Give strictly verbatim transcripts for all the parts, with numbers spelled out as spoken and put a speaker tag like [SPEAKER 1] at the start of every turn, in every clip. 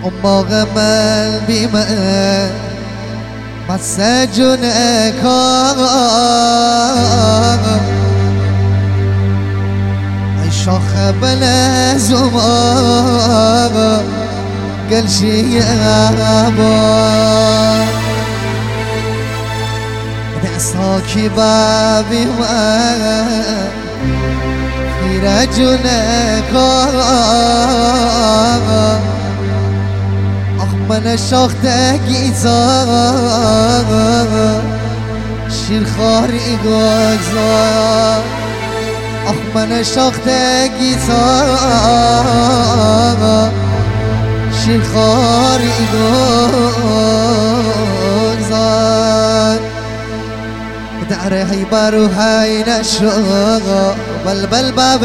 [SPEAKER 1] اون موقع من بیمه مسجون کار ای شاخ بلزوما قل شي ابا نساكي بابي ما في رجلك اخ من شاختك إيزار شير خاري قوزار اخ من شاختك إيزار شير خاري قوزار دعري هاي بارو هاي نشوغ بل بل باب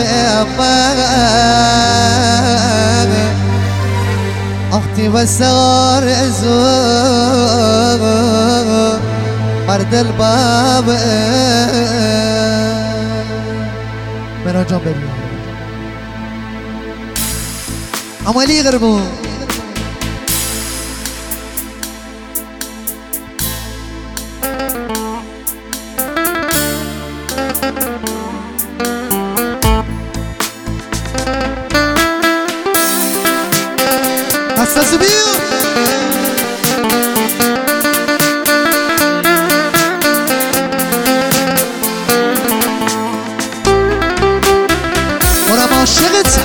[SPEAKER 1] أمان أختي بسار أزوغ مرد الباب من رجع بريم عمالي غربو حساس بيو ورا ما عشقتها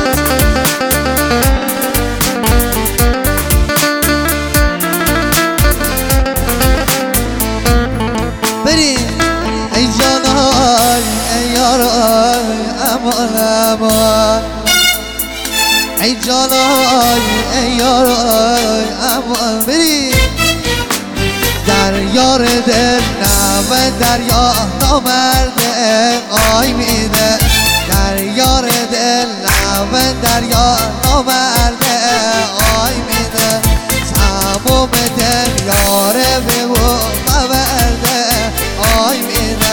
[SPEAKER 1] بري اي جاناي اي ياراي امان امان ای جانای ای یارای اما بری در یار دل نوه دریا نامرده آی میده در یار دل نوه دریا نامرده آی میده تمام دل یاره به او مورده آی میده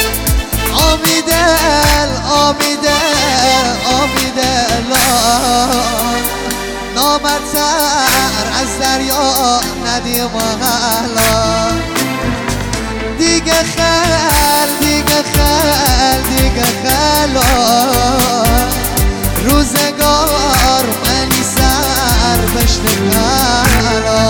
[SPEAKER 1] آمیدل آمیدل آمیدل نامرتر از دریا ندیم حالا دیگه خل دیگه خل دیگه خلا روزگار منی سر بشت کلا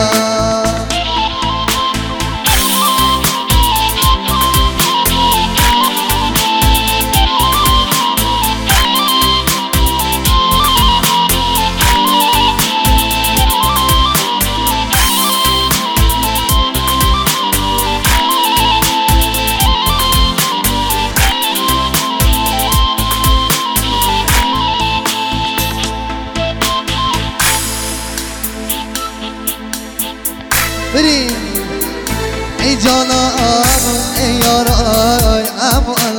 [SPEAKER 1] بریم ای جانم ای یارای امان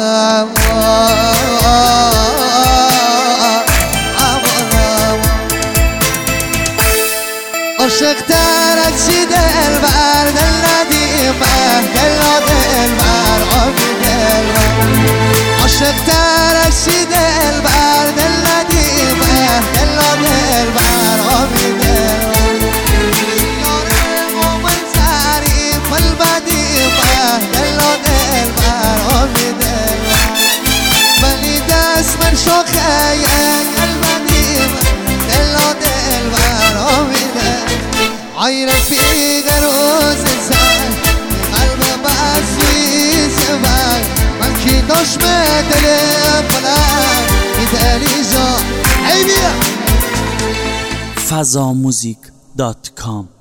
[SPEAKER 1] امان عاشق تر از چی دل بر دل ندیمه دل دل بر آبی دل بر عاشق تر از چی دل بر دل ندیمه دل دل بر آبی دل من شاخه قلبیم دل دل برامیده عیر فیق روز زن قلب بسوی زبن من کی داشم دل بلند میدلی جا ای بیا
[SPEAKER 2] فضاموزیک دات کام